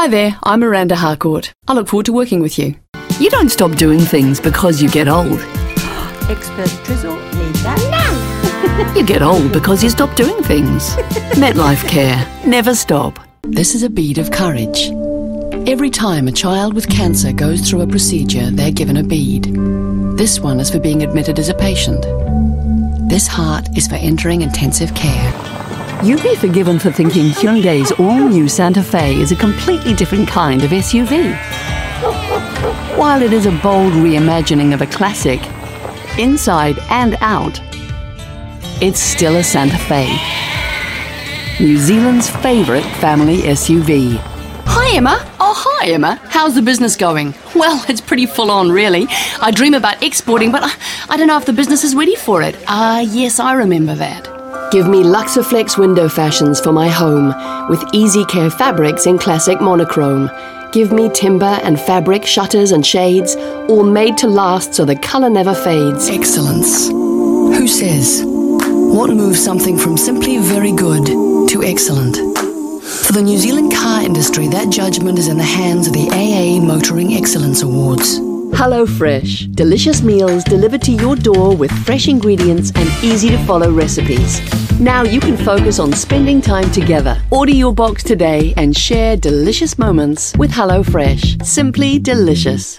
Hi there, I'm Miranda Harcourt. I look forward to working with you. You don't stop doing things because you get old. Expert drizzle, need that? You get old because you stop doing things. MetLife Care. Never stop. This is a bead of courage. Every time a child with cancer goes through a procedure, they're given a bead. This one is for being admitted as a patient. This heart is for entering intensive care. You'd be forgiven for thinking Hyundai's all-new Santa Fe is a completely different kind of SUV. While it is a bold reimagining of a classic, inside and out, it's still a Santa Fe. New Zealand's favourite family SUV. Hi, Emma. Oh, hi, Emma. How's the business going? Well, it's pretty full on, really. I dream about exporting, but I don't know if the business is ready for it. Yes, I remember that. Give me Luxaflex window fashions for my home, with easy care fabrics in classic monochrome. Give me timber and fabric shutters and shades, all made to last so the colour never fades. Excellence. Who says? What moves something from simply very good to excellent? For the New Zealand car industry, that judgment is in the hands of the AA Motoring Excellence Awards. HelloFresh. Delicious meals delivered to your door with fresh ingredients and easy-to-follow recipes. Now you can focus on spending time together. Order your box today and share delicious moments with HelloFresh. Simply delicious.